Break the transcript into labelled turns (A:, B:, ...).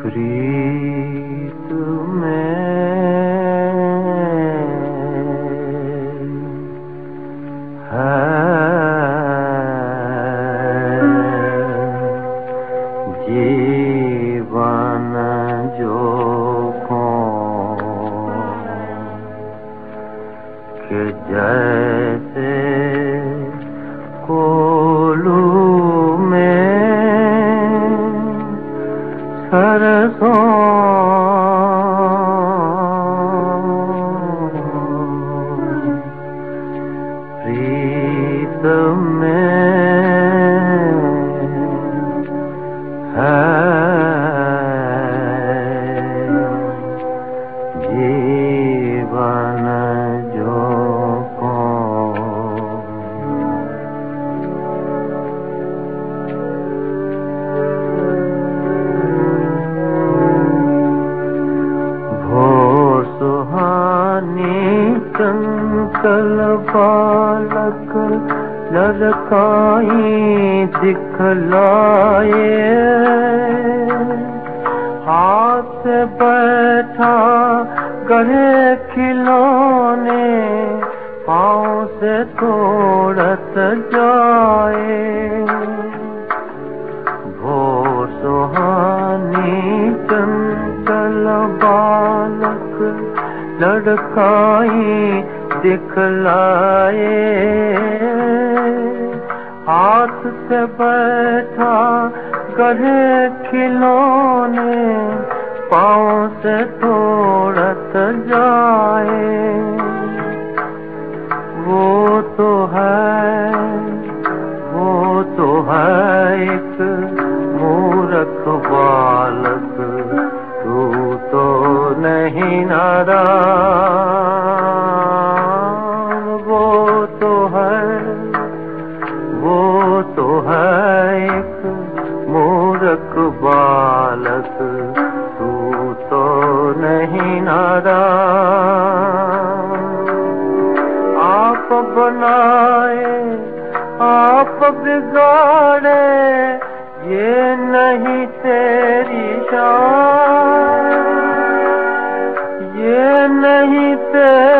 A: प्रीत में है जीवन जो के जैसे कोलू में सरसों प्रीत में है जीवन जो चंचल बालक ललकाई दिखलाए, हाथ से बैठा गले खिलौने पाँव से तोड़त जाए। वो सुहानी चंचल बालक लड़काई दिखलाए, हाथ से बैठा गले खिलौने पाँव से तोड़त जाए। वो तो है एक मूर्ख बालक, तू तो नहीं नादान। वो तो है एक मूर्ख बालक, तू तो नहीं नादान। आप बनाए आप बिगाड़े, ये नहीं तेरी शान, ये नहीं तेरी